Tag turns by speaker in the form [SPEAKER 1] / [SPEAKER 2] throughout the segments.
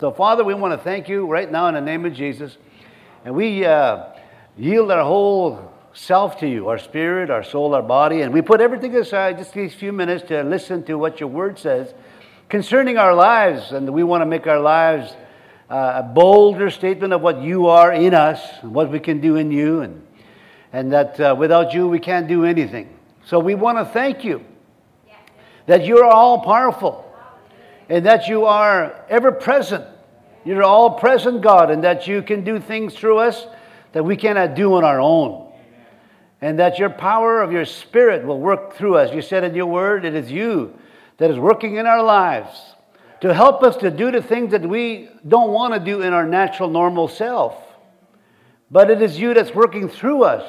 [SPEAKER 1] So, Father, we want to thank you right now in the name of Jesus. And we yield our whole self to you, our spirit, our soul, our body. And we put everything aside just these few minutes to listen to what your word says concerning our lives. And we want to make our lives a bolder statement of what you are in us, and what we can do in you. And that without you, we can't do anything. So we want to thank you that you're all powerful. And that you are ever present. You're all present, God, and that you can do things through us that we cannot do on our own. And that your power of your Spirit will work through us. You said in your word, it is you that is working in our lives to help us to do the things that we don't want to do in our natural, normal self. But it is you that's working through us,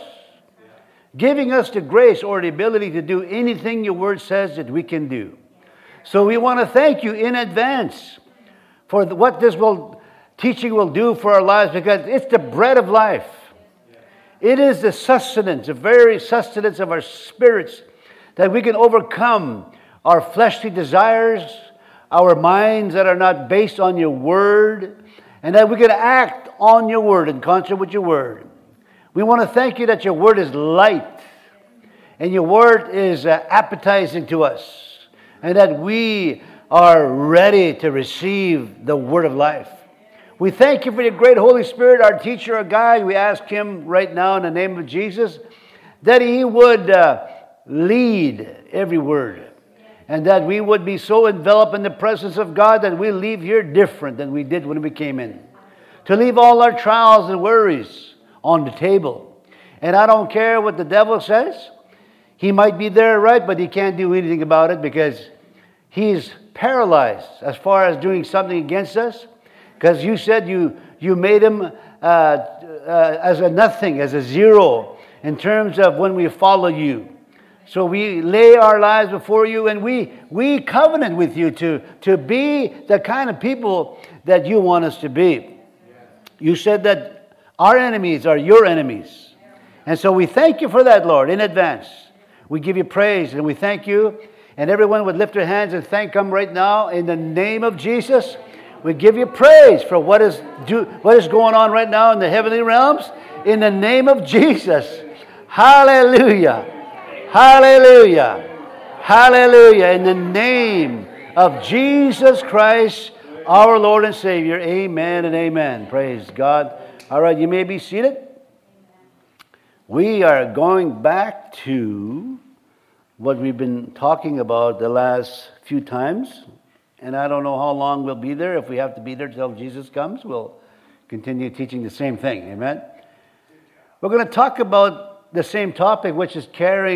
[SPEAKER 1] giving us the grace or the ability to do anything your word says that we can do. So we want to thank you in advance for what this teaching will do for our lives, because it's the bread of life. It is the sustenance, the very sustenance of our spirits, that we can overcome our fleshly desires, our minds that are not based on your word, and that we can act on your word in concert with your word. We want to thank you that your word is light and your word is appetizing to us. And that we are ready to receive the word of life. We thank you for your great Holy Spirit, our teacher, our guide. We ask him right now in the name of Jesus that he would lead every word. And that we would be so enveloped in the presence of God that we leave here different than we did when we came in. To leave all our trials and worries on the table. And I don't care what the devil says. He might be there, right, but he can't do anything about it because he's paralyzed as far as doing something against us. Because you said you made him as a nothing, as a zero, in terms of when we follow you. So we lay our lives before you, and we covenant with you to be the kind of people that you want us to be. You said that our enemies are your enemies. And so we thank you for that, Lord, in advance. We give you praise and we thank you. And everyone would lift their hands and thank him right now in the name of Jesus. We give you praise for what is going on right now in the heavenly realms. In the name of Jesus. Hallelujah. Hallelujah. Hallelujah. In the name of Jesus Christ, our Lord and Savior. Amen and amen. Praise God. All right, you may be seated. We are going back to what we've been talking about the last few times. And I don't know how long we'll be there. If we have to be there till Jesus comes, we'll continue teaching the same thing. Amen? We're going to talk about the same topic, which is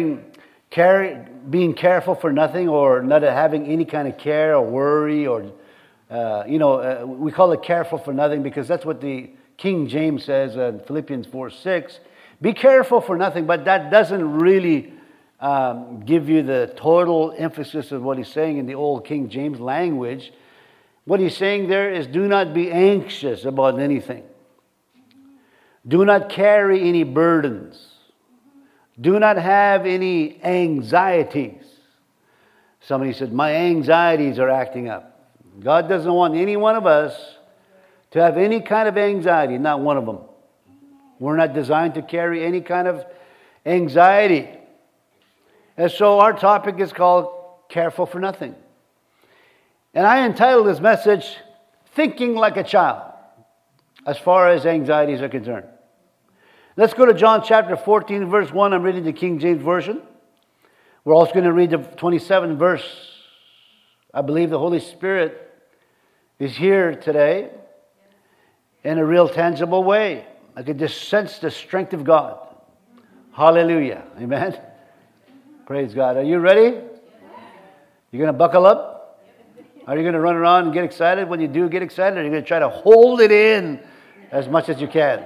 [SPEAKER 1] being careful for nothing, or not having any kind of care or worry, or, we call it careful for nothing because that's what the King James says in Philippians 4:6. Be careful for nothing, but that doesn't really give you the total emphasis of what he's saying in the old King James language. What he's saying there is, do not be anxious about anything. Do not carry any burdens. Do not have any anxieties. Somebody said, my anxieties are acting up. God doesn't want any one of us to have any kind of anxiety, not one of them. We're not designed to carry any kind of anxiety. And so our topic is called Careful for Nothing. And I entitled this message, Thinking Like a Child, as far as anxieties are concerned. Let's go to John chapter 14, verse 1. I'm reading the King James Version. We're also going to read the 27th verse. I believe the Holy Spirit is here today in a real tangible way. I could just sense the strength of God. Hallelujah. Amen. Praise God. Are you ready? You're going to buckle up? Are you going to run around and get excited when you do get excited? Or are you going to try to hold it in as much as you can?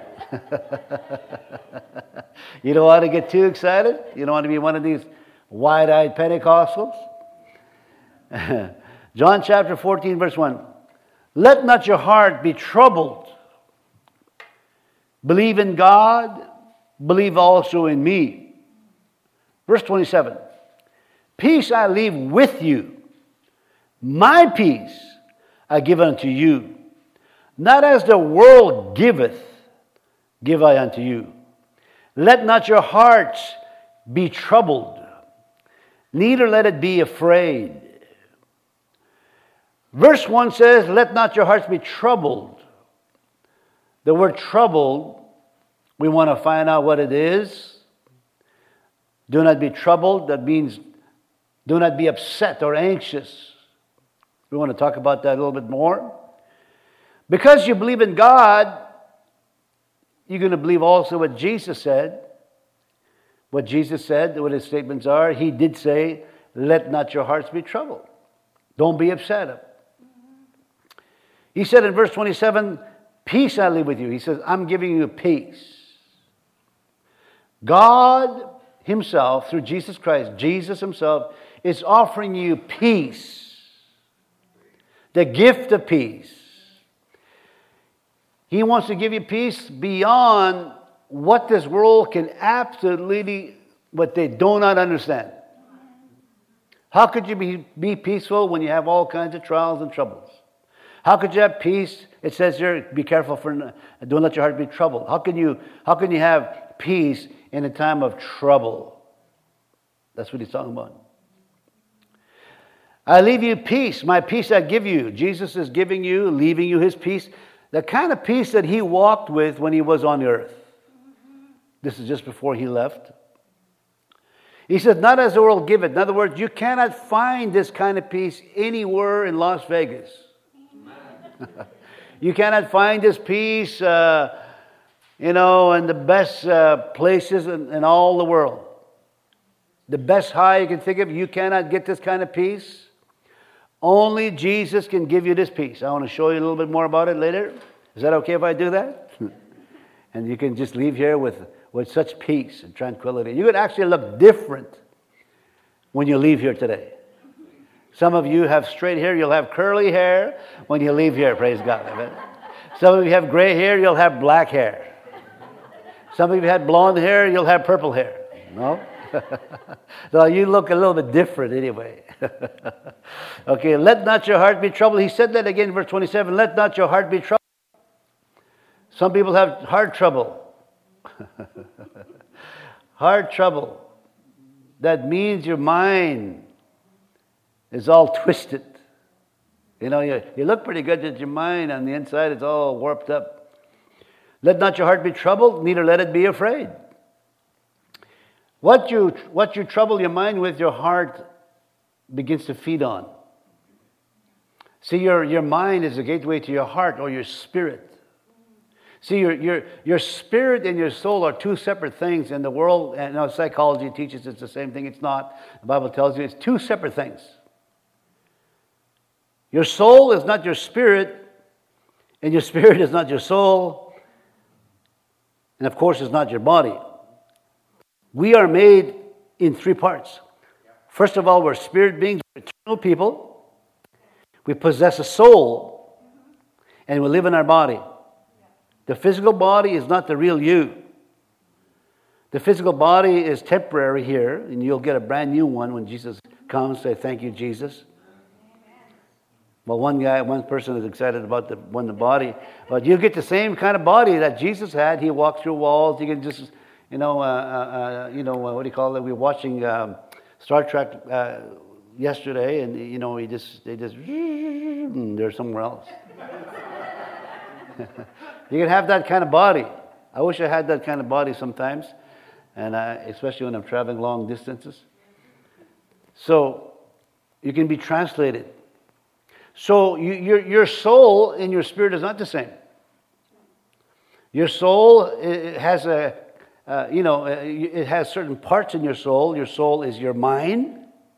[SPEAKER 1] You don't want to get too excited? You don't want to be one of these wide-eyed Pentecostals? John chapter 14, verse 1. Let not your heart be troubled. Believe in God, believe also in me. Verse 27. Peace I leave with you. My peace I give unto you. Not as the world giveth, give I unto you. Let not your hearts be troubled, neither let it be afraid. Verse 1 says, let not your hearts be troubled. The word troubled, we want to find out what it is. Do not be troubled. That means do not be upset or anxious. We want to talk about that a little bit more. Because you believe in God, you're going to believe also what Jesus said. What Jesus said, what his statements are. He did say, let not your hearts be troubled. Don't be upset. He said in verse 27, peace I leave with you. He says, I'm giving you peace. God himself, through Jesus Christ, Jesus himself, is offering you peace. The gift of peace. He wants to give you peace beyond what this world can absolutely, what they do not understand. How could you be peaceful when you have all kinds of trials and troubles? How could you have peace? It says here, be careful don't let your heart be troubled. How can you have peace in a time of trouble? That's what he's talking about. I leave you peace. My peace I give you. Jesus is giving you, leaving you his peace. The kind of peace that he walked with when he was on the earth. This is just before he left. He said, not as the world give it. In other words, you cannot find this kind of peace anywhere in Las Vegas. You cannot find this peace, in the best places in all the world. The best high you can think of, you cannot get this kind of peace. Only Jesus can give you this peace. I want to show you a little bit more about it later. Is that okay if I do that? And you can just leave here with such peace and tranquility. You would actually look different when you leave here today. Some of you have straight hair, you'll have curly hair when you leave here, praise God. Amen. Some of you have gray hair, you'll have black hair. Some of you had blonde hair, you'll have purple hair. No? So you look a little bit different anyway. Okay, let not your heart be troubled. He said that again in verse 27, let not your heart be troubled. Some people have heart trouble. Heart trouble. That means your mind is all twisted. You look pretty good, but your mind on the inside is all warped up. Let not your heart be troubled, neither let it be afraid. What you trouble your mind with, your heart begins to feed on. See, your mind is a gateway to your heart or your spirit. See, your spirit and your soul are two separate things in the world. And psychology teaches it's the same thing. It's not. The Bible tells you it's two separate things. Your soul is not your spirit, and your spirit is not your soul, and of course it's not your body. We are made in three parts. First of all, we're spirit beings, we're eternal people. We possess a soul, and we live in our body. The physical body is not the real you. The physical body is temporary here, and you'll get a brand new one when Jesus comes. Say, thank you, Jesus. Well, one person is excited about the body, but you get the same kind of body that Jesus had. He walked through walls. You can just, what do you call it? We were watching Star Trek yesterday, and they're somewhere else. You can have that kind of body. I wish I had that kind of body sometimes, and especially when I'm traveling long distances. So you can be translated. So your soul and your spirit is not the same. Your soul it has it has certain parts in your soul. Your soul is your mind.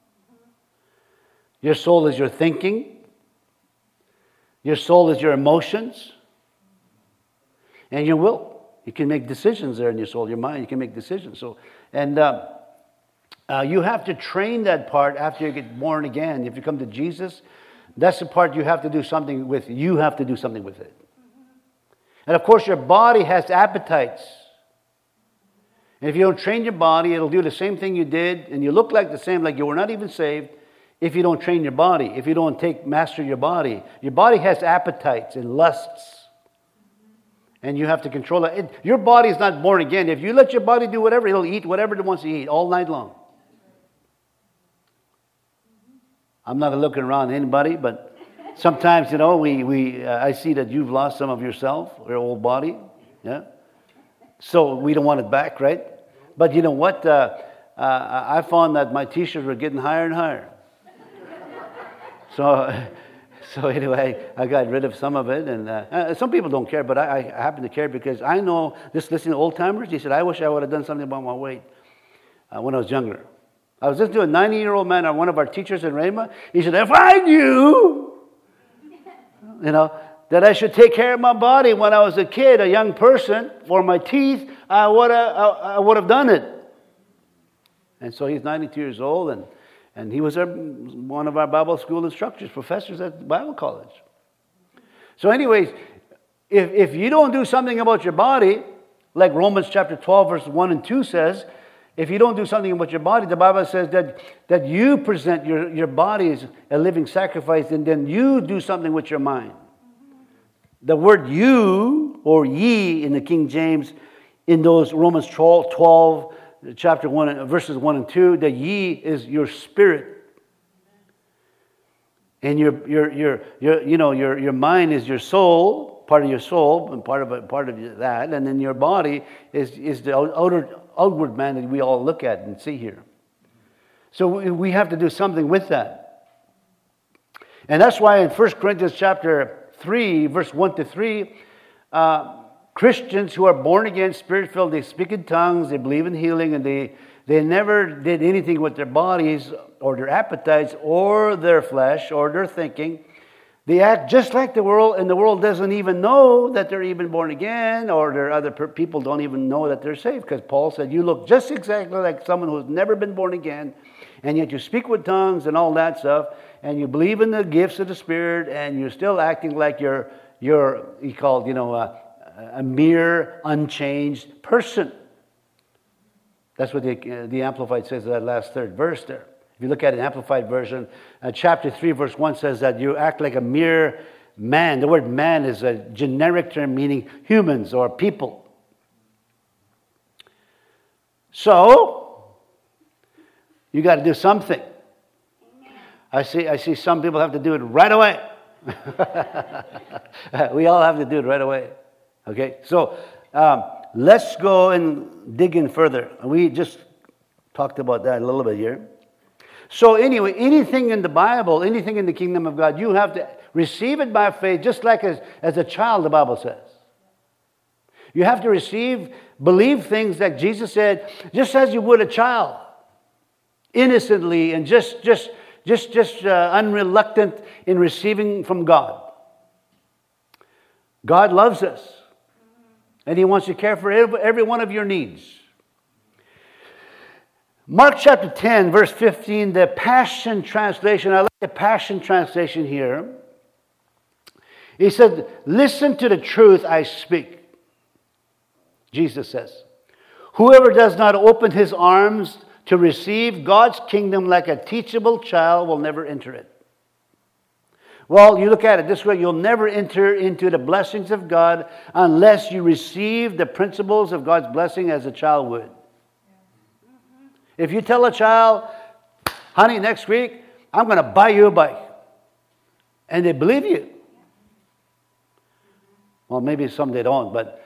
[SPEAKER 1] Your soul is your thinking. Your soul is your emotions. And your will. You can make decisions there in your soul, your mind. You can make decisions. So, and you have to train that part after you get born again. If you come to Jesus, that's the part you have to do something with. You have to do something with it. And of course, your body has appetites. And if you don't train your body, it'll do the same thing you did, and you look like the same, like you were not even saved, if you don't train your body, if you don't master your body. Your body has appetites and lusts. And you have to control it. Your body is not born again. If you let your body do whatever, it'll eat whatever it wants to eat all night long. I'm not looking around at anybody, but sometimes, I see that you've lost some of yourself, your old body. Yeah. So we don't want it back, right? But you know what? I found that my T-shirts were getting higher and higher. So anyway, I got rid of some of it, and some people don't care, but I happen to care because I know, just listening to old timers, he said, I wish I would have done something about my weight when I was younger. I was listening to a 90-year-old man, one of our teachers in Rhema. He said, if I knew, that I should take care of my body when I was a kid, a young person, for my teeth, I would have done it. And so he's 92 years old, and he was one of our Bible school instructors, professors at Bible college. So anyways, if you don't do something about your body, like Romans chapter 12, verse 1 and 2 says, if you don't do something about your body, the Bible says that you present your body as a living sacrifice, and then you do something with your mind. The word you, or ye in the King James, in those Romans 12, chapter 1, verses 1 and 2, the ye is your spirit. And your mind is your soul, part of your soul, and part of that, and then your body is the outward man that we all look at and see here. So we have to do something with that. And that's why in 1 Corinthians chapter 3, verse 1 to 3, Christians who are born again, spirit-filled, they speak in tongues, they believe in healing, and they never did anything with their bodies or their appetites or their flesh or their thinking. They act just like the world, and the world doesn't even know that they're even born again, or their other people don't even know that they're saved, because Paul said, you look just exactly like someone who's never been born again, and yet you speak with tongues and all that stuff, and you believe in the gifts of the Spirit, and you're still acting like he called, a mere unchanged person. That's what the Amplified says in that last third verse there. If you look at an Amplified version, chapter 3, verse 1 says that you act like a mere man. The word man is a generic term meaning humans or people. So, you got to do something. I see some people have to do it right away. We all have to do it right away. Okay, so let's go and dig in further. We just talked about that a little bit here. So anyway, anything in the Bible, anything in the kingdom of God, you have to receive it by faith, just like as a child, the Bible says. You have to believe things that Jesus said, just as you would a child, innocently and just unreluctant in receiving from God. God loves us, and He wants to care for every one of your needs. Mark chapter 10, verse 15, the Passion Translation. I like the Passion Translation here. He said, listen to the truth I speak. Jesus says, whoever does not open his arms to receive God's kingdom like a teachable child will never enter it. Well, you look at it this way, you'll never enter into the blessings of God unless you receive the principles of God's blessing as a child would. If you tell a child, honey, next week, I'm going to buy you a bike. And they believe you. Well, maybe some they don't, but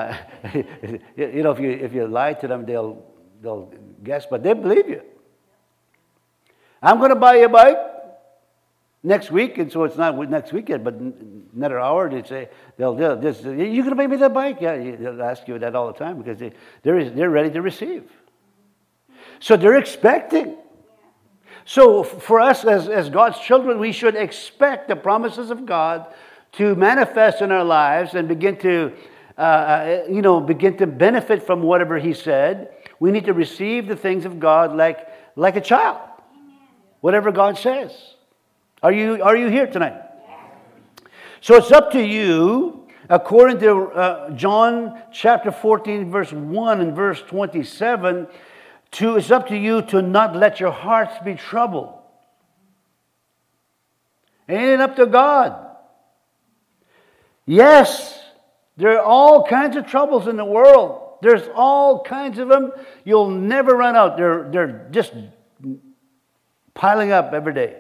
[SPEAKER 1] if you lie to them, they'll guess, but they believe you. I'm going to buy you a bike next week, and so it's not next weekend, but another hour. They say they'll do this. You're going to buy me that bike? Yeah, they'll ask you that all the time because they're ready to receive. So they're expecting. So for us as God's children, we should expect the promises of God to manifest in our lives and begin to benefit from whatever He said. We need to receive the things of God like a child. Whatever God says. Are you here tonight? So it's up to you, according to John chapter 14, verse 1 and verse 27, it's up to you to not let your hearts be troubled. It ain't up to God. Yes, There are all kinds of troubles in the world. There's all kinds of them. You'll never run out. They're just piling up every day.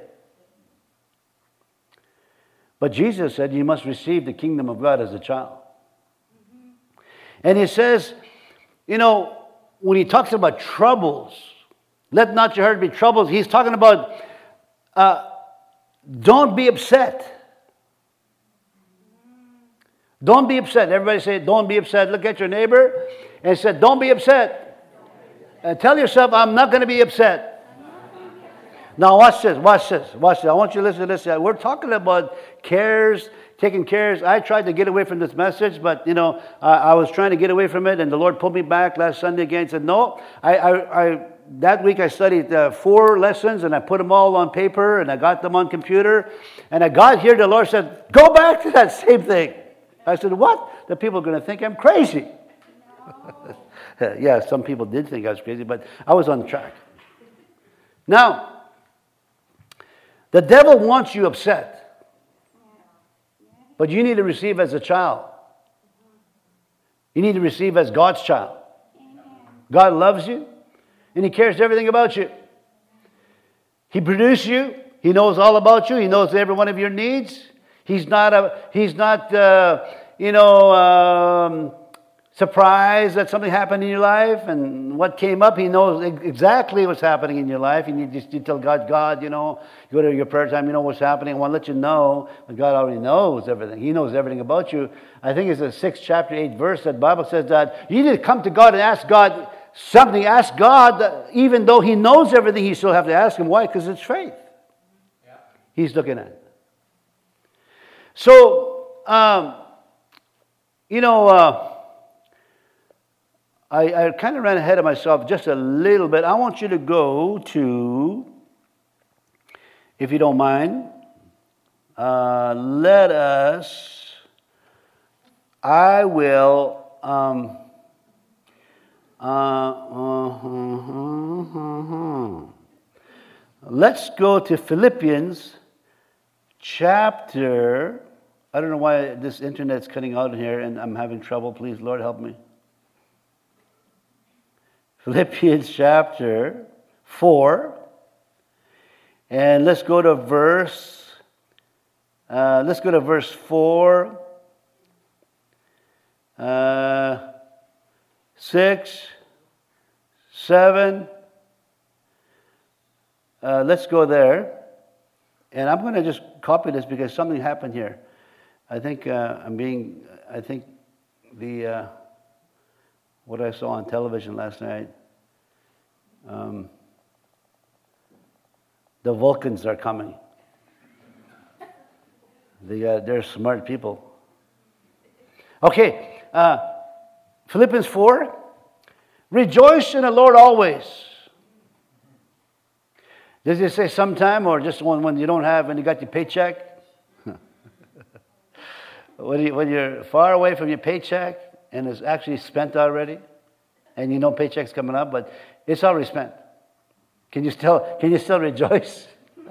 [SPEAKER 1] But Jesus said you must receive the kingdom of God as a child. And he says, you know, when he talks about troubles, let not your heart be troubled. He's talking about don't be upset. Don't be upset. Everybody say, don't be upset. Look at your neighbor and say, don't be upset. And tell yourself, I'm not going to be upset. Now watch this. I want you to listen to this. We're talking about cares, taking cares. I tried to get away from this message, but, you know, I was trying to get away from it, and the Lord pulled me back last Sunday again and said, no. That week I studied 4 lessons, and I put them all on paper, and I got them on computer. And I got here, the Lord said, go back to that same thing. I said, what? The people are going to think I'm crazy. No. Yeah, some people did think I was crazy, but I was on track. Now, the devil wants you upset. But you need to receive as a child. You need to receive as God's child. God loves you, and He cares everything about you. He produced you. He knows all about you. He knows every one of your needs. He's not surprised that something happened in your life and what came up. He knows exactly what's happening in your life. You need to tell God, you know, you go to your prayer time, you know what's happening. I want to let you know, but God already knows everything. He knows everything about you. I think it's the 6th chapter, 8th verse. That Bible says that you need to come to God and ask God something. Ask God, that even though He knows everything, you still have to ask Him. Why? Because it's faith. Yeah. He's looking at it. So, I kind of ran ahead of myself just a little bit. I want you to go to, if you don't mind, let's go to Philippians chapter, I don't know why this internet's cutting out here and I'm having trouble. Please, Lord, help me. Philippians chapter 4. And let's go to verse 4, 6, 7. Let's go there. And I'm going to just copy this because something happened here. I think what I saw on television last night, the Vulcans are coming. They're smart people. Okay, Philippians 4. Rejoice in the Lord always. Does it say sometime or just when you don't have, when you got your paycheck? When you're far away from your paycheck and it's actually spent already, and you know paycheck's coming up, but it's already spent. Can you still rejoice?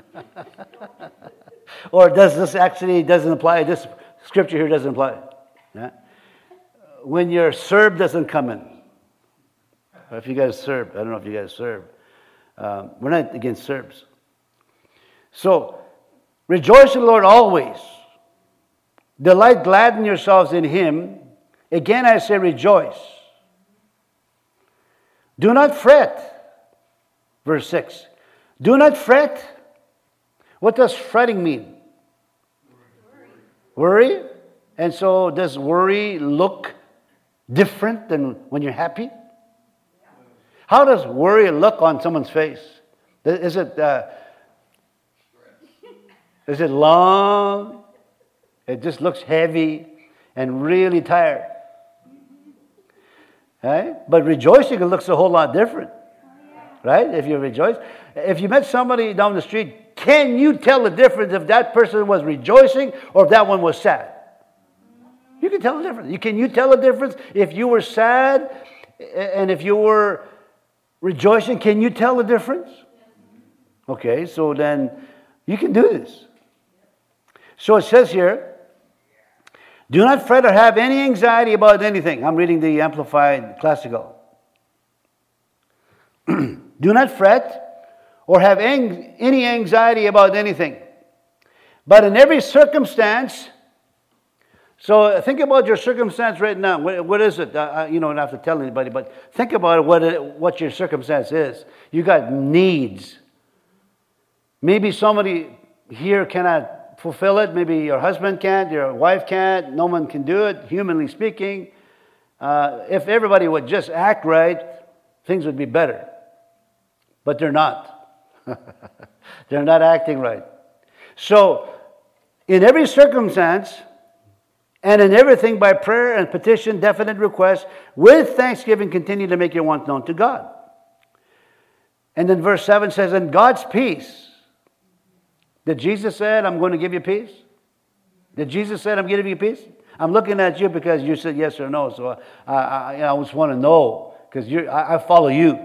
[SPEAKER 1] Or does this actually doesn't apply? This scripture here doesn't apply. Yeah? When your CERB doesn't come in. Or if you guys serve, I don't know if you guys serve. We're not against Serbs. So, rejoice in the Lord always. Delight, gladden yourselves in Him. Again I say rejoice. Do not fret. Verse 6. Do not fret. What does fretting mean? Worry. And so does worry look different than when you're happy? How does worry look on someone's face? Is it long? It just looks heavy and really tired. Right? But rejoicing, it looks a whole lot different. Right? If you rejoice. If you met somebody down the street, can you tell the difference if that person was rejoicing or if that one was sad? You can tell the difference. Can you tell the difference if you were sad and if you were rejoicing? Can you tell the difference? Okay, so then you can do this. So it says here, Do not fret or have any anxiety about anything. I'm reading the Amplified Classical. Do not fret or have any anxiety about anything. But in every circumstance, so think about your circumstance right now. What is it? You don't have to tell anybody, but think about what your circumstance is. You got needs. Maybe somebody here cannot fulfill it. Maybe your husband can't, your wife can't. No one can do it, humanly speaking. If everybody would just act right, things would be better. But they're not. They're not acting right. So, in every circumstance, and in everything by prayer and petition, definite requests, with thanksgiving, continue to make your wants known to God. And then verse 7 says, and God's peace. Did Jesus say, I'm going to give you peace? Did Jesus say, I'm giving you peace? I'm looking at you because you said yes or no, so I just want to know, because I follow you.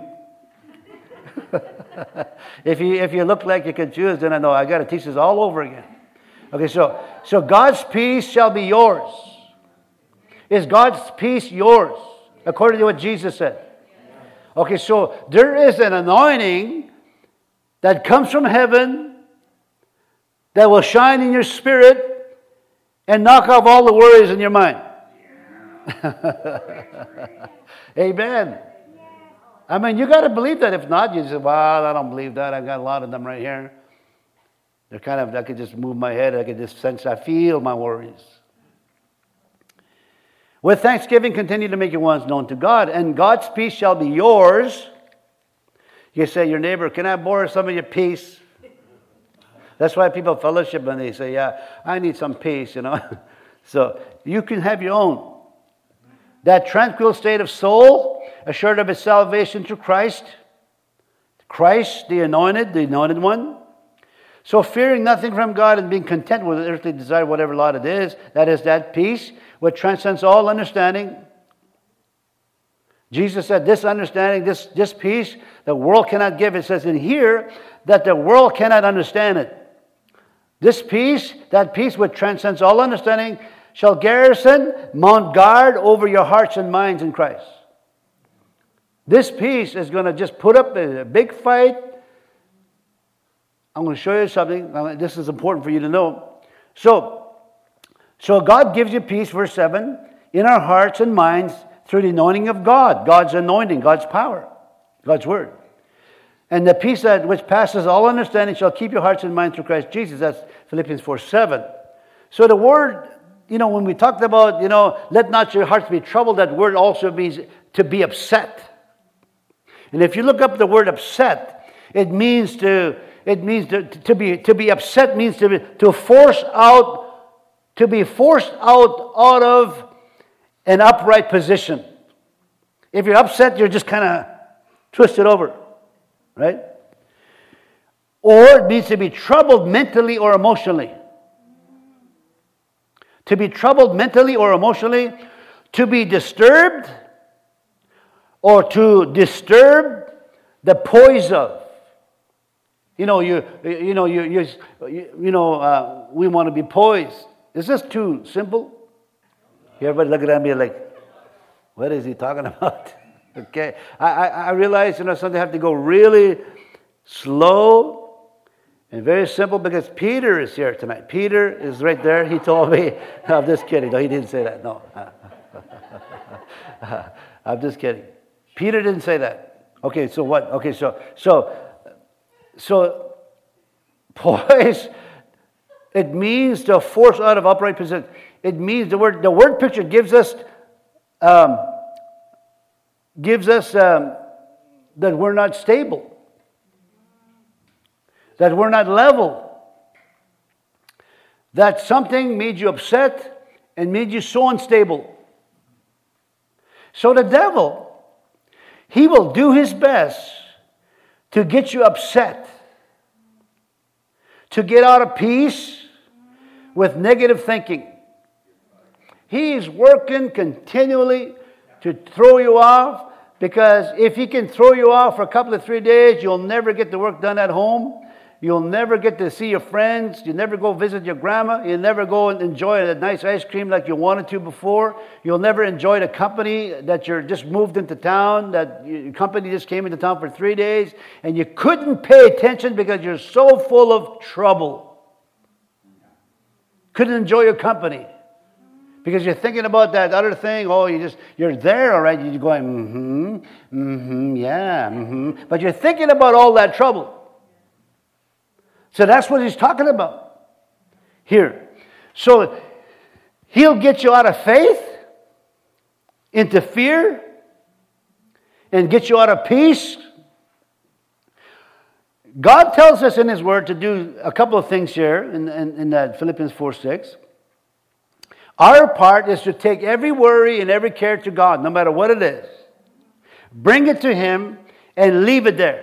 [SPEAKER 1] If you look like you're confused, then I know I got to teach this all over again. Okay, so God's peace shall be yours. Is God's peace yours? According to what Jesus said. Okay, so there is an anointing that comes from heaven that will shine in your spirit and knock off all the worries in your mind. Amen. I mean, you got to believe that. If not, you say, well, I don't believe that. I got a lot of them right here. They're kind of, I could just move my head. I could just sense, I feel my worries. With thanksgiving, continue to make your wants known to God. And God's peace shall be yours. You say, your neighbor, can I borrow some of your peace? That's why people fellowship and they say, yeah, I need some peace, you know. So you can have your own. That tranquil state of soul, assured of its salvation through Christ. Christ, the anointed one. So fearing nothing from God and being content with earthly desire, whatever lot it is, that is that peace which transcends all understanding. Jesus said this understanding, this peace, the world cannot give. It says in here that the world cannot understand it. This peace, that peace which transcends all understanding, shall garrison, mount guard over your hearts and minds in Christ. This peace is going to just put up a big fight. I'm going to show you something. This is important for you to know. So God gives you peace, verse 7, in our hearts and minds through the anointing of God. God's anointing, God's power, God's word. And the peace that which passes all understanding shall keep your hearts and minds through Christ Jesus. That's Philippians 4:7. So the word, when we talked about, let not your hearts be troubled, that word also means to be upset. And if you look up the word upset, it means to be upset means to be forced out of an upright position. If you're upset, you're just kind of twisted over, right? Or it means to be troubled mentally or emotionally. To be troubled mentally or emotionally, to be disturbed, or to disturb the poise of. We want to be poised. Is this too simple? Everybody looking at me like, what is he talking about? Okay, I realize, sometimes I have to go really slow and very simple because Peter is here tonight. Peter is right there. He told me, I'm just kidding. No, he didn't say that. No. I'm just kidding. Peter didn't say that. Okay, so what? Okay, so poise, it means to force out of upright position. It means the word picture gives us that we're not stable, that we're not level, that something made you upset and made you so unstable. So the devil, he will do his best to get you upset, to get out of peace with negative thinking. He's working continually to throw you off, because if he can throw you off for a couple of 3 days, you'll never get the work done at home. You'll never get to see your friends. You'll never go visit your grandma. You'll never go and enjoy a nice ice cream like you wanted to before. You'll never enjoy the company that you're just moved into town, that your company just came into town for 3 days, and you couldn't pay attention because you're so full of trouble. Couldn't enjoy your company because you're thinking about that other thing. Oh, you're there, all right. You're going, but you're thinking about all that trouble. So that's what he's talking about here. So he'll get you out of faith into fear and get you out of peace. God tells us in His Word to do a couple of things here in that Philippians 4:6. Our part is to take every worry and every care to God, no matter what it is. Bring it to Him and leave it there.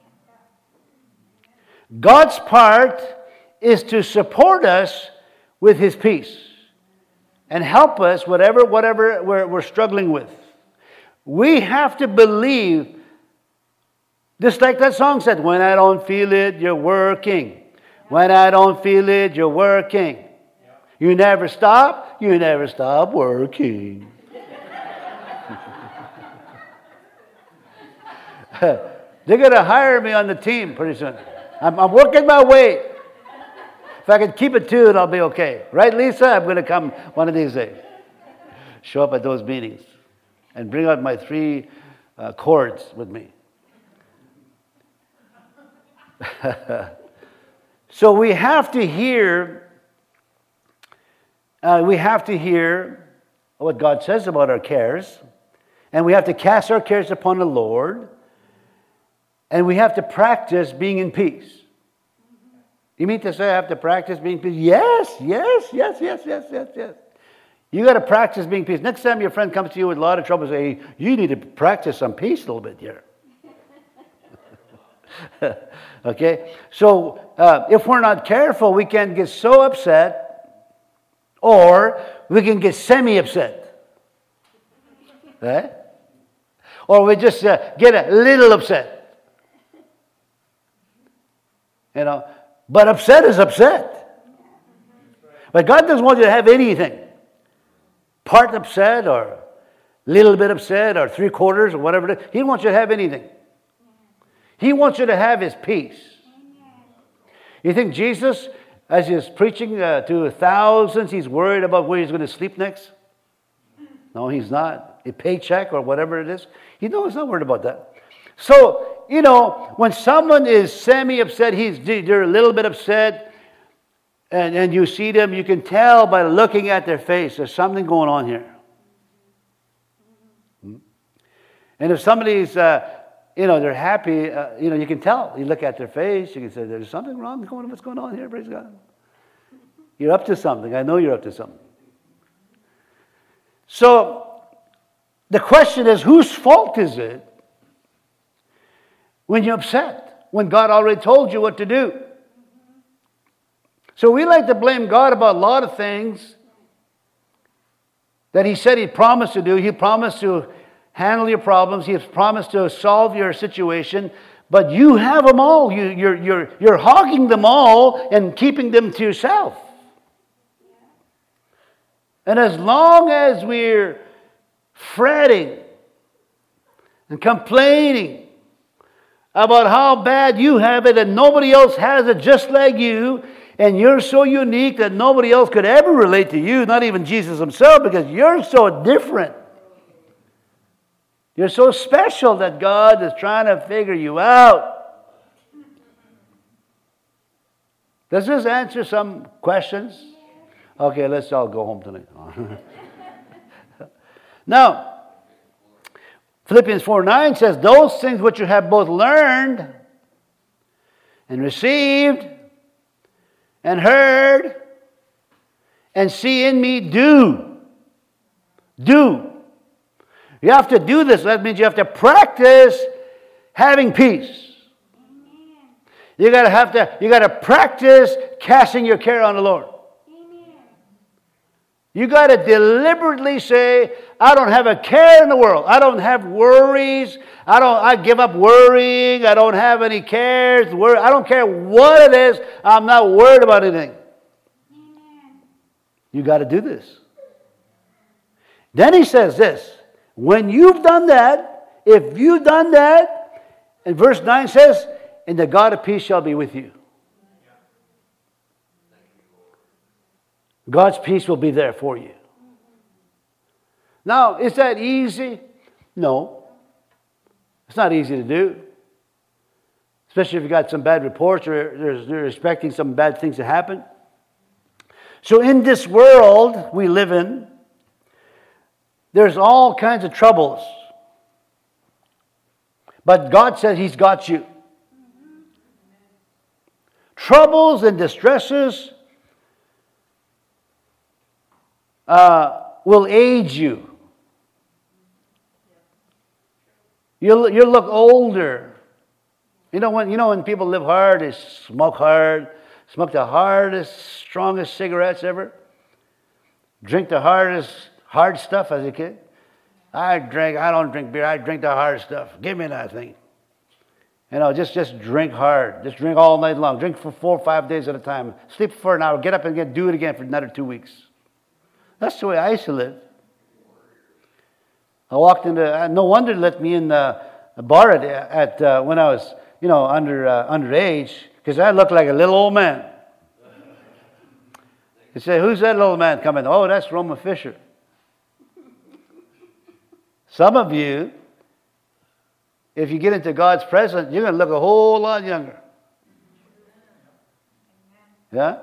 [SPEAKER 1] God's part is to support us with His peace and help us whatever we're struggling with. We have to believe, just like that song said, when I don't feel it, you're working. When I don't feel it, you're working. You never stop working. They're going to hire me on the team pretty soon. I'm working my way. If I can keep it to it, I'll be okay. Right, Lisa? I'm going to come one of these days. Show up at those meetings and bring out my 3 chords with me. So we have to hear what God says about our cares, and we have to cast our cares upon the Lord. And we have to practice being in peace. You mean to say I have to practice being in peace? Yes. You got to practice being in peace. Next time your friend comes to you with a lot of trouble, say, you need to practice some peace a little bit here. Okay? So if we're not careful, we can get so upset, or we can get semi-upset. Right? Or we just get a little upset. You know, but upset is upset. But God doesn't want you to have anything. Part upset or little bit upset or 3/4 or whatever it is. He wants you to have anything. He wants you to have His peace. You think Jesus, as He's preaching to thousands, He's worried about where He's going to sleep next? No, He's not. A paycheck or whatever it is. He's not worried about that. So, you know, when someone is semi-upset, they're a little bit upset, and you see them, you can tell by looking at their face, there's something going on here. And if somebody's, they're happy, you can tell. You look at their face, you can say, there's something wrong going on. What's going on here? Praise God. You're up to something. I know you're up to something. So, the question is, whose fault is it when you're upset, when God already told you what to do? So we like to blame God about a lot of things that He said He promised to do. He promised to handle your problems. He has promised to solve your situation. But you have them all. You're hogging them all and keeping them to yourself. And as long as we're fretting and complaining about how bad you have it and nobody else has it just like you, and you're so unique that nobody else could ever relate to you, not even Jesus Himself, because you're so different. You're so special that God is trying to figure you out. Does this answer some questions? Okay, let's all go home tonight. Now, Philippians 4:9 says, those things which you have both learned and received and heard and see in me, do. Do. You have to do this. That means you have to practice having peace. You got to practice casting your care on the Lord. You got to deliberately say, I don't have a care in the world. I don't have worries. I give up worrying. I don't have any cares. I don't care what it is. I'm not worried about anything. You got to do this. Then he says this. When you've done that, if you've done that, and verse 9 says, and the God of peace shall be with you. God's peace will be there for you. Now, is that easy? No. It's not easy to do. Especially if you got some bad reports or they're expecting some bad things to happen. So in this world we live in, there's all kinds of troubles. But God said He's got you. Troubles and distresses will age you. You'll look older. You know when people live hard, they smoke hard, smoke the hardest, strongest cigarettes ever, drink the hard stuff as a kid. I don't drink beer. I drink the hard stuff. Give me that thing. Just drink hard. Just drink all night long. Drink for 4 or 5 days at a time. Sleep for an hour. Get up and do it again for another 2 weeks. That's the way I used to live. I walked into. No wonder they let me in a bar at when I was underage, because I looked like a little old man. They say, "Who's that little man coming?" "Oh, that's Roman Fisher." Some of you, if you get into God's presence, you're going to look a whole lot younger. Yeah?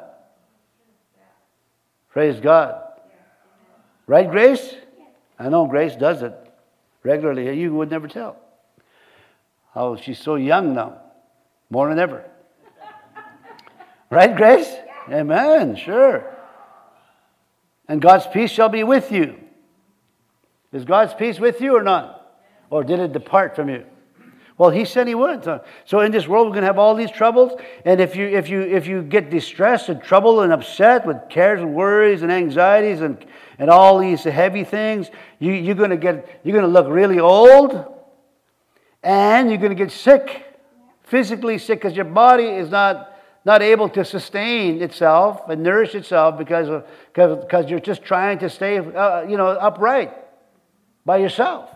[SPEAKER 1] Praise God. Right, Grace? I know Grace does it regularly. You would never tell. Oh, she's so young now. More than ever. Right, Grace? Amen. Sure. And God's peace shall be with you. Is God's peace with you or not? Or did it depart from you? Well, He said He would. So in this world, we're going to have all these troubles. And if you get distressed and troubled and upset with cares and worries and anxieties and all these heavy things, you're going to look really old, and you're going to get sick, physically sick, because your body is not able to sustain itself and nourish itself because you're just trying to stay upright by yourself.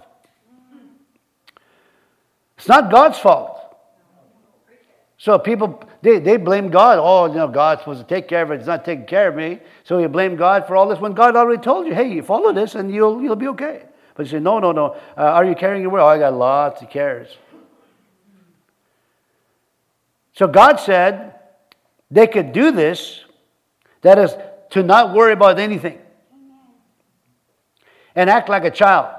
[SPEAKER 1] It's not God's fault. So people, they blame God. Oh, God's supposed to take care of it. It's not taking care of me. So you blame God for all this when God already told you, hey, you follow this and you'll be okay. But you say, no. Are you carrying your word? Oh, I got lots of cares. So God said they could do this. That is, to not worry about anything. And act like a child.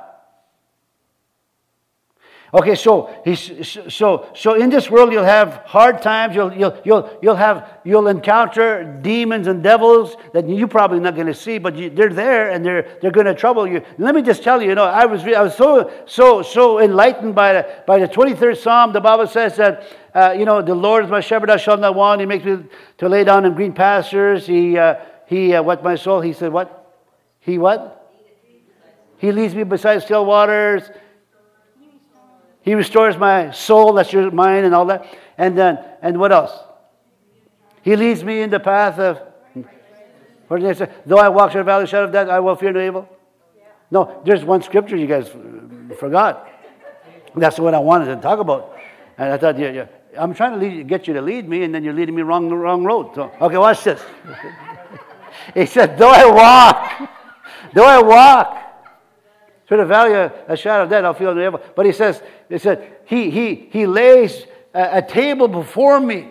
[SPEAKER 1] Okay, so in this world you'll have hard times. You'll encounter demons and devils that you're probably not going to see, but they're there and they're going to trouble you. Let me just tell you, I was so enlightened by the 23rd Psalm. The Bible says that the Lord is my shepherd; I shall not want. He makes me to lay down in green pastures. He what my soul? He said what? He what? He leads me beside still waters. He restores my soul, that's your mind and all that. And what else? He leads me in the path of, though I walk through the valley of the shadow of death, I will fear no evil. No, there's one scripture you guys forgot. That's what I wanted to talk about. And I thought, I'm trying to get you to lead me, and then you're leading me the wrong road. So, okay, watch this. He said, though I walk through the valley of a shadow of death, I'll feel no evil. But he said, he lays a table before me.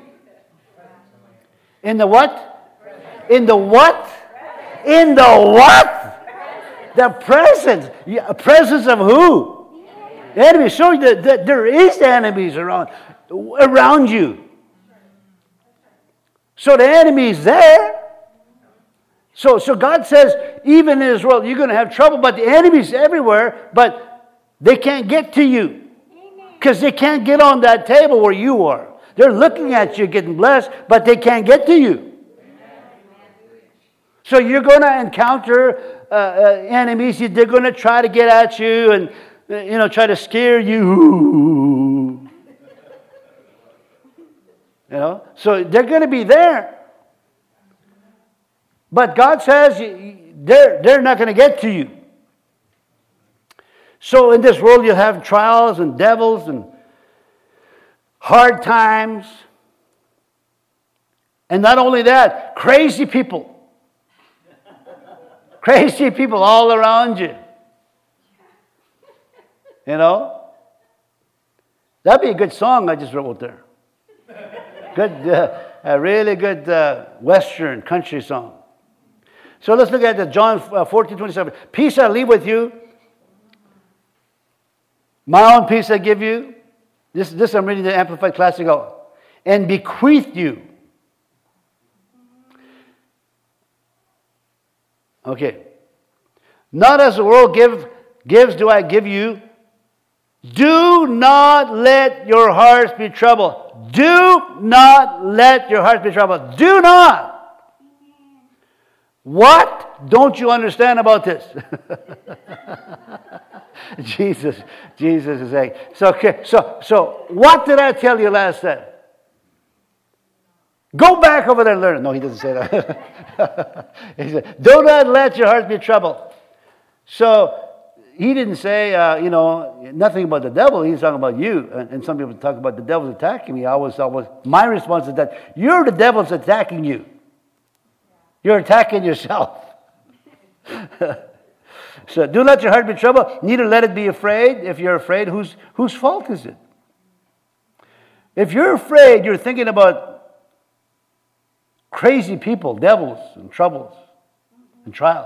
[SPEAKER 1] In the what? In the what? In the what? The presence. Presence of who? Enemies. So that there is enemies around you. So the enemy is there. So God says, even in this world, you're going to have trouble, but the enemy's everywhere, but they can't get to you. Because they can't get on that table where you are. They're looking at you getting blessed, but they can't get to you. So you're going to encounter enemies. They're going to try to get at you and, try to scare you. So they're going to be there. But God says they're not going to get to you. So in this world you have trials and devils and hard times. And not only that, crazy people. Crazy people all around you. That'd be a good song I just wrote there. Good, a really good Western country song. So let's look at the John 14:27. Peace I leave with you. My own peace I give you. This I'm reading the Amplified Classic. And bequeath you. Okay. Not as the world gives do I give you. Do not let your hearts be troubled. Do not let your hearts be troubled. Do not. What don't you understand about this? Jesus is saying. So what did I tell you last time? Go back over there and learn. No, he doesn't say that. He said, do not let your hearts be troubled. So he didn't say, nothing about the devil. He's talking about you. And some people talk about the devil's attacking me. My response is that you're the devil's attacking you. You're attacking yourself. So do not let your heart be troubled. Neither let it be afraid. If you're afraid, whose fault is it? If you're afraid, you're thinking about crazy people, devils, and troubles, and trials.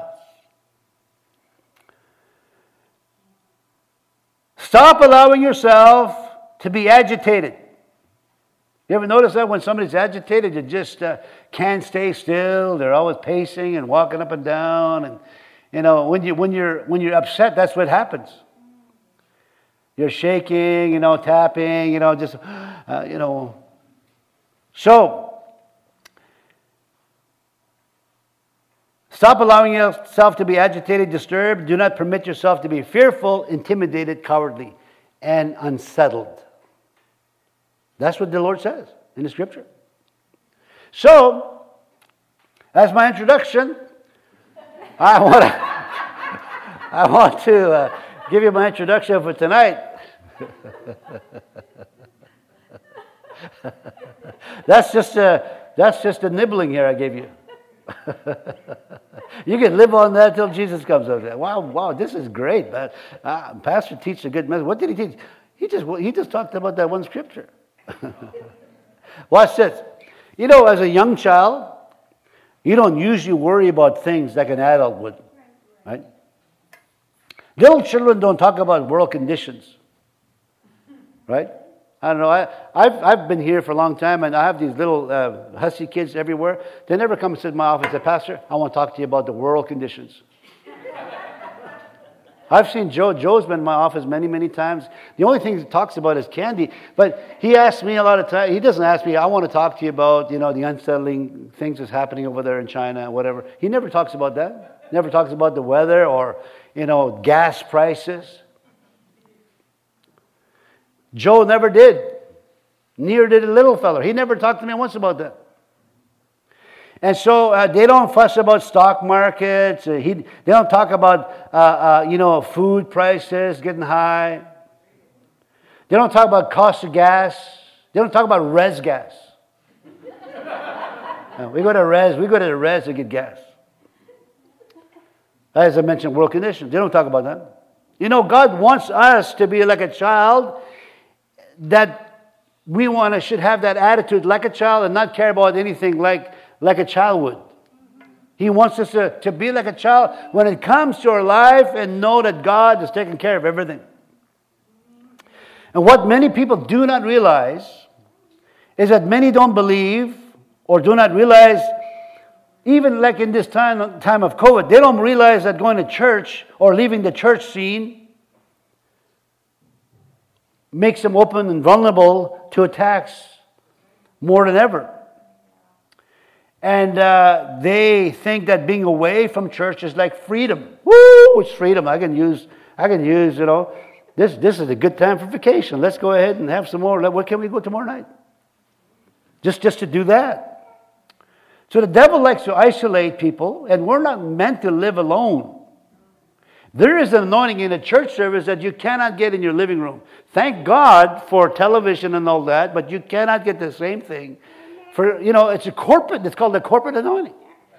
[SPEAKER 1] Stop allowing yourself to be agitated. You ever notice that when somebody's agitated, you just can't stay still. They're always pacing and walking up and down. And when you're upset, that's what happens. You're shaking, tapping, So stop allowing yourself to be agitated, disturbed. Do not permit yourself to be fearful, intimidated, cowardly, and unsettled. That's what the Lord says in the Scripture. So, as my introduction, I want to give you my introduction for tonight. That's just a nibbling here I gave you. You can live on that till Jesus comes over there. Wow, this is great, man. Pastor teaches a good message. What did he teach? He just talked about that one scripture. Watch this. As a young child, you don't usually worry about things like an adult would, right? Little children don't talk about world conditions, right? I don't know. I've been here for a long time, and I have these little hussy kids everywhere. They never come and sit in my office and say, Pastor, I want to talk to you about the world conditions. I've seen Joe. Joe's been in my office many, many times. The only thing he talks about is candy. But he asks me a lot of times. He doesn't ask me, I want to talk to you about, the unsettling things that's happening over there in China and whatever. He never talks about that. Never talks about the weather or, gas prices. Joe never did. Neither did the little fellow. He never talked to me once about that. And so they don't fuss about stock markets. They don't talk about, food prices getting high. They don't talk about cost of gas. They don't talk about res gas. No, we go to the res to get gas. As I mentioned, world conditions. They don't talk about that. God wants us to be like a child, that we should have that attitude like a child and not care about anything like a child would. He wants us to be like a child when it comes to our life and know that God is taking care of everything. And what many people do not realize is that many don't believe or do not realize, even like in this time of COVID, they don't realize that going to church or leaving the church scene makes them open and vulnerable to attacks more than ever. And they think that being away from church is like freedom. Woo! It's freedom. I can use, this is a good time for vacation. Let's go ahead and have some more. Where can we go tomorrow night? Just to do that. So the devil likes to isolate people, and we're not meant to live alone. There is an anointing in a church service that you cannot get in your living room. Thank God for television and all that, but you cannot get the same thing. It's called the corporate anointing.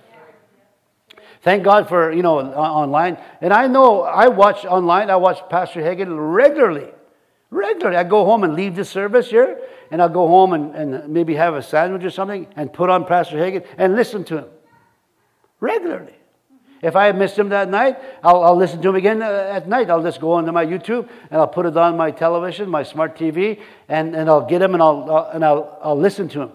[SPEAKER 1] Thank God for, online. And I know I watch Pastor Hagin regularly. I go home and leave the service here, and I'll go home and maybe have a sandwich or something and put on Pastor Hagin and listen to him regularly. If I missed him that night, I'll listen to him again at night. I'll just go onto my YouTube and I'll put it on my television, my smart TV, and I'll get him and I'll listen to him.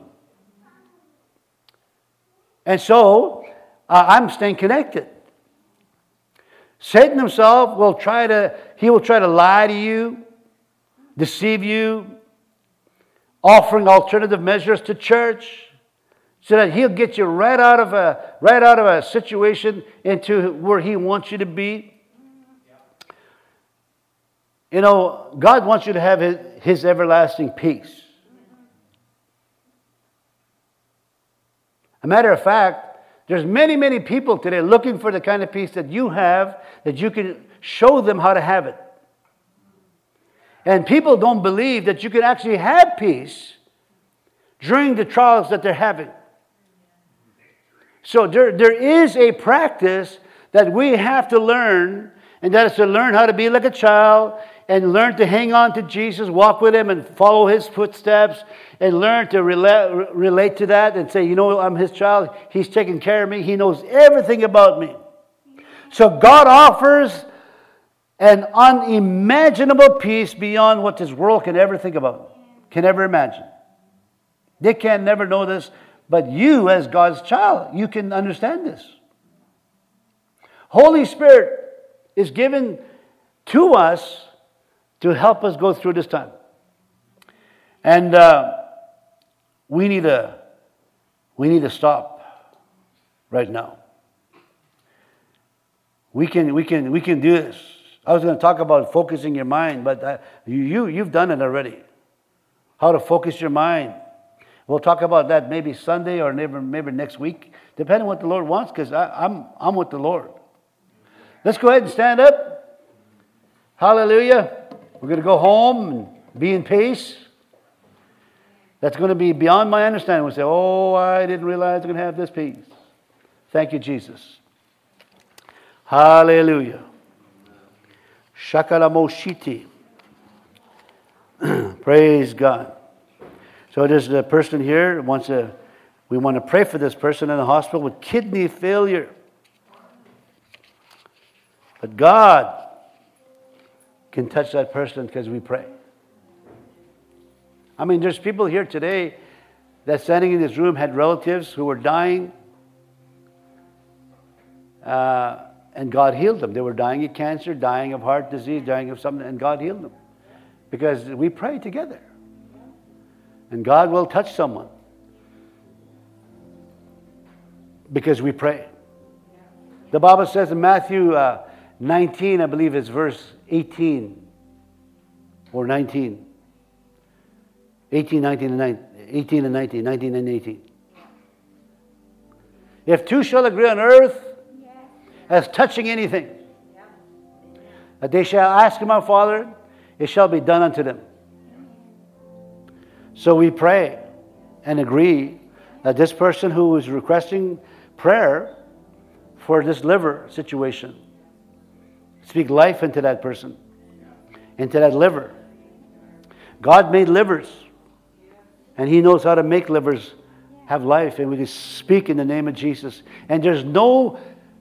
[SPEAKER 1] And so I'm staying connected. Satan himself will try to lie to you, deceive you, offering alternative measures to church, so that he'll get you right out of a situation into where he wants you to be. God wants you to have his everlasting peace. A matter of fact, there's many, many people today looking for the kind of peace that you have, that you can show them how to have it. And people don't believe that you can actually have peace during the trials that they're having. So there is a practice that we have to learn, and that is to learn how to be like a child and learn to hang on to Jesus, walk with Him and follow His footsteps, and learn to relate to that and say, I'm His child. He's taking care of me. He knows everything about me. So God offers an unimaginable peace beyond what this world can ever think about, can ever imagine. They can never know this, but you as God's child, you can understand this. Holy Spirit is given to us to help us go through this time. And we need to stop right now. We can do this. I was going to talk about focusing your mind, but you've done it already. How to focus your mind. We'll talk about that maybe Sunday or maybe next week, depending on what the Lord wants, because I'm with the Lord. Let's go ahead and stand up. Hallelujah. We're going to go home and be in peace. That's going to be beyond my understanding. We'll say, I didn't realize I'm going to have this peace. Thank you, Jesus. Hallelujah. Shakalamoshiti. Praise God. So there's a person here we want to pray for this person in the hospital with kidney failure. But God can touch that person because we pray. I mean, there's people here today that standing in this room had relatives who were dying, and God healed them. They were dying of cancer, dying of heart disease, dying of something, and God healed them. Because we pray together. And God will touch someone. Because we pray. The Bible says in Matthew 19, I believe it's verse 18 or 19. 18 and 19. If two shall agree on earth as touching anything, that they shall ask of my Father, it shall be done unto them. So we pray and agree that this person who is requesting prayer for this liver situation, speak life into that person, into that liver. God made livers, and He knows how to make livers have life, and we can speak in the name of Jesus. And there's no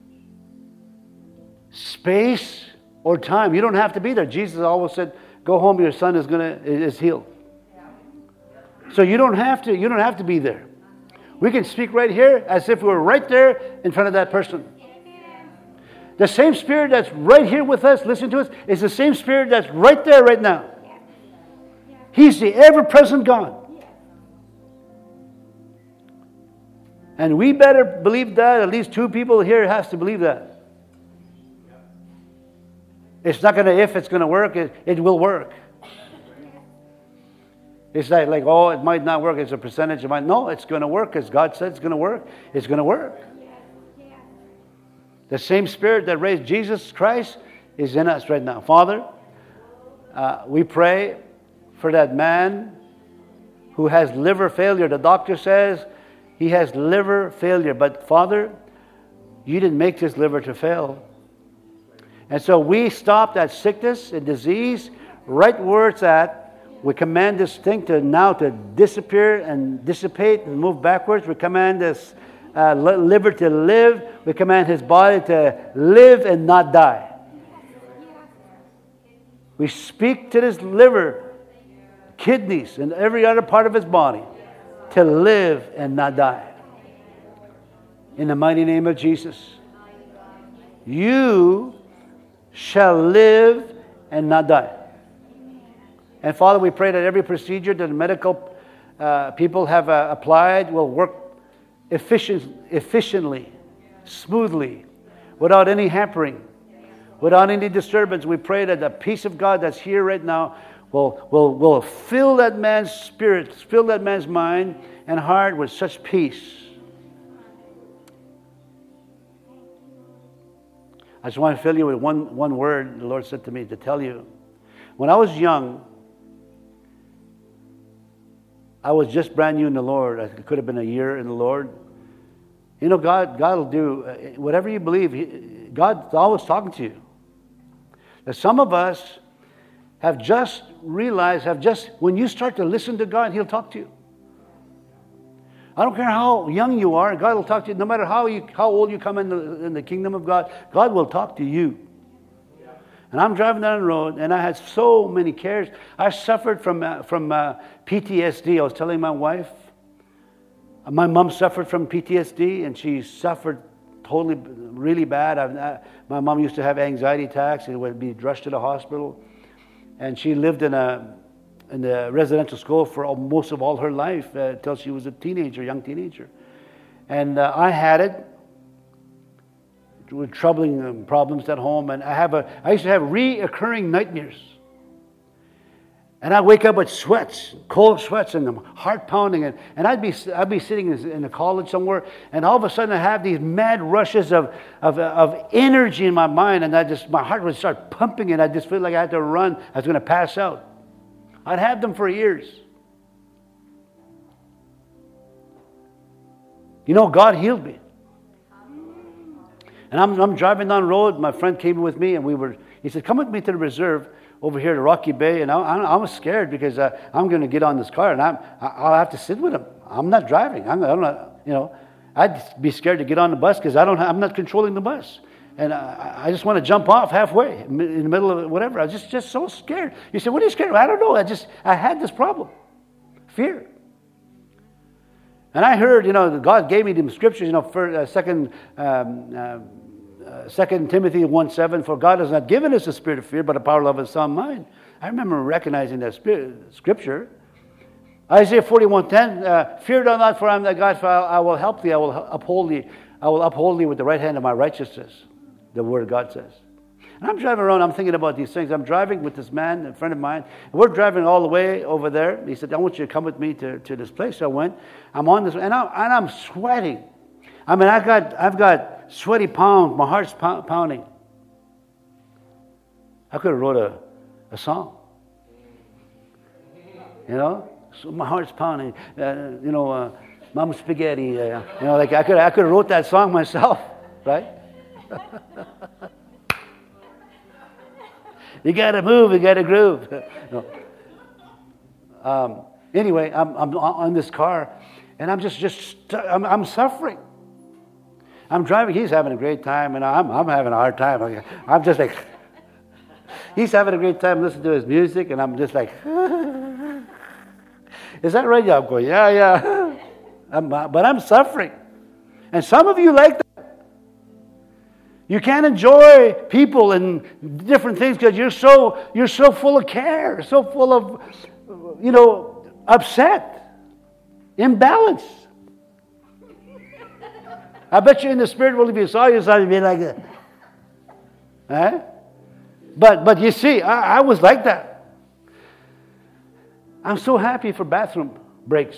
[SPEAKER 1] space or time. You don't have to be there. Jesus always said, "Go home. Your son is healed." So you don't have to be there. We can speak right here as if we were right there in front of that person. The same Spirit that's right here with us, listen to us, is the same Spirit that's right there right now. He's the ever-present God. And we better believe that. At least 2 people here has to believe that. It's not going to, if it's going to work, it will work. It's like, oh, it might not work. It's a percentage. It might. No, it's going to work because God said it's going to work. It's going to work. The same Spirit that raised Jesus Christ is in us right now. Father, we pray for that man who has liver failure. The doctor says he has liver failure. But Father, you didn't make this liver to fail. And so we stop that sickness and disease right where it's at. We command this thing now to disappear and dissipate and move backwards. We command this liver to live. We command his body to live and not die. We speak to this liver, kidneys, and every other part of his body to live and not die. In the mighty name of Jesus. You shall live and not die. And Father, we pray that every procedure that the medical people have applied will work efficiently, smoothly, without any hampering, without any disturbance. We pray that the peace of God that's here right now will fill that man's spirit, fill that man's mind and heart with such peace. I just want to fill you with one word the Lord said to me to tell you. When I was young, I was just brand new in the Lord. I could have been a year in the Lord. You know, God will do whatever you believe. God's always talking to you. Now, some of us have just realized, when you start to listen to God, He'll talk to you. I don't care how young you are, God will talk to you. No matter how old you come in the kingdom of God, God will talk to you. And I'm driving down the road, and I had so many cares. I suffered from PTSD. I was telling my wife. My mom suffered from PTSD, and she suffered totally, really bad. My mom used to have anxiety attacks and would be rushed to the hospital. And she lived in a residential school for most of all her life until she was a young teenager. And I had it. With troubling problems at home, and I used to have reoccurring nightmares. And I'd wake up with sweats, cold sweats, and heart pounding, and I'd be sitting in a college somewhere, and all of a sudden I have these mad rushes of energy in my mind, and my heart would start pumping, and I just feel like I had to run. I was going to pass out. I'd have them for years. You know, God healed me. And I'm driving down the road. My friend came with me, and he said, come with me to the reserve over here to Rocky Bay. And I was scared because I'm going to get on this car, and I'll have to sit with him. I'm not driving. I'm not, I'd be scared to get on the bus because I'm not controlling the bus. And I just want to jump off halfway in the middle of whatever. I was just so scared. You say, what are you scared of? I don't know. I had this problem. Fear. And I heard, God gave me the scriptures, for 2 Timothy 1:7, for God has not given us a spirit of fear, but a power, love, and sound mind. I remember recognizing that scripture. Isaiah 41:10, fear thou not, for I am thy God, for I will help thee, I will uphold thee with the right hand of my righteousness, the word of God says. And I'm driving around, I'm thinking about these things. I'm driving with this man, a friend of mine, and we're driving all the way over there. He said, I want you to come with me to this place. So I went. I'm on this, and I'm sweating. I mean, I've got sweaty palms. My heart's pounding. I could have wrote a song. So my heart's pounding. Mama spaghetti. Like I could have wrote that song myself, right? You got to move. You got to groove. Anyway, I'm on this car, and I'm suffering. I'm driving. He's having a great time, and I'm having a hard time. I'm just like, he's having a great time listening to his music, and I'm just like, is that right? Yeah, I'm going, yeah. But I'm suffering, and some of you like that. You can't enjoy people and different things because you're so full of care, so full of, upset, imbalance. I bet you in the spirit world, if you saw yourself, you'd be like that. Eh? But you see, I was like that. I'm so happy for bathroom breaks.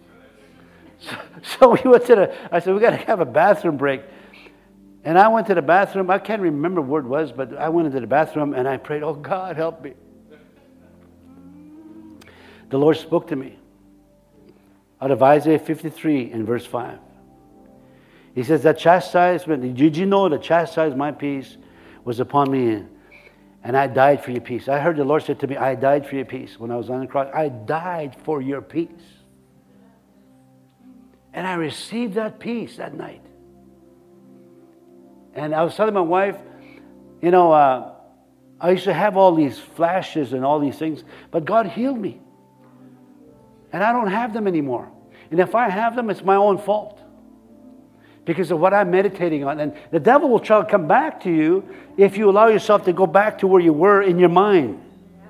[SPEAKER 1] So we went to I said, we got to have a bathroom break. And I went to the bathroom. I can't remember what it was, but I went into the bathroom and I prayed, oh God, help me. The Lord spoke to me out of Isaiah 53 in verse 5. He says, that chastisement, did you know the chastisement, my peace, was upon me, and I died for your peace. I heard the Lord say to me, I died for your peace. When I was on the cross, I died for your peace. And I received that peace that night. And I was telling my wife, you know, I used to have all these flashes and all these things, but God healed me. And I don't have them anymore. And if I have them, it's my own fault. Because of what I'm meditating on. And the devil will try to come back to you if you allow yourself to go back to where you were in your mind.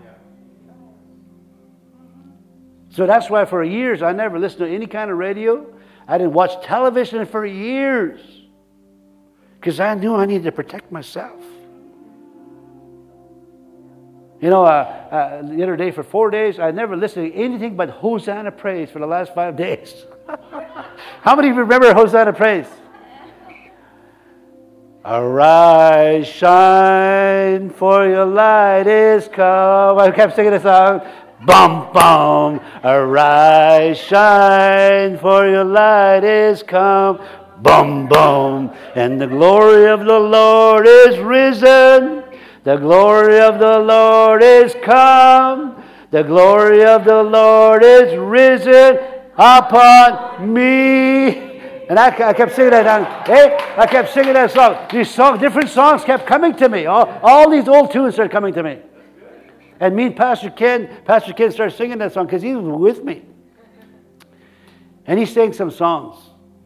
[SPEAKER 1] So that's why for years I never listened to any kind of radio. I didn't watch television for years. Because I knew I needed to protect myself. You know, the other day for 4 days, I never listened to anything but Hosanna Praise for the last 5 days. How many of you remember Hosanna Praise? Arise, shine, for your light is come. I kept singing the song. Bum, bum. Arise, shine, for your light is come. Bum, bum. And the glory of the Lord is risen. The glory of the Lord is come. The glory of the Lord is risen upon me. And I kept singing that. I kept singing that song. These songs, different songs kept coming to me. All these old tunes started coming to me. And me and Pastor Ken started singing that song because he was with me. And he sang some songs.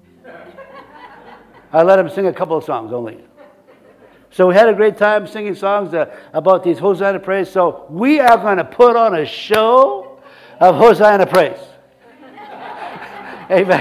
[SPEAKER 1] I let him sing a couple of songs only. So we had a great time singing songs about these Hosanna Praise. So we are going to put on a show of Hosanna Praise. Amen.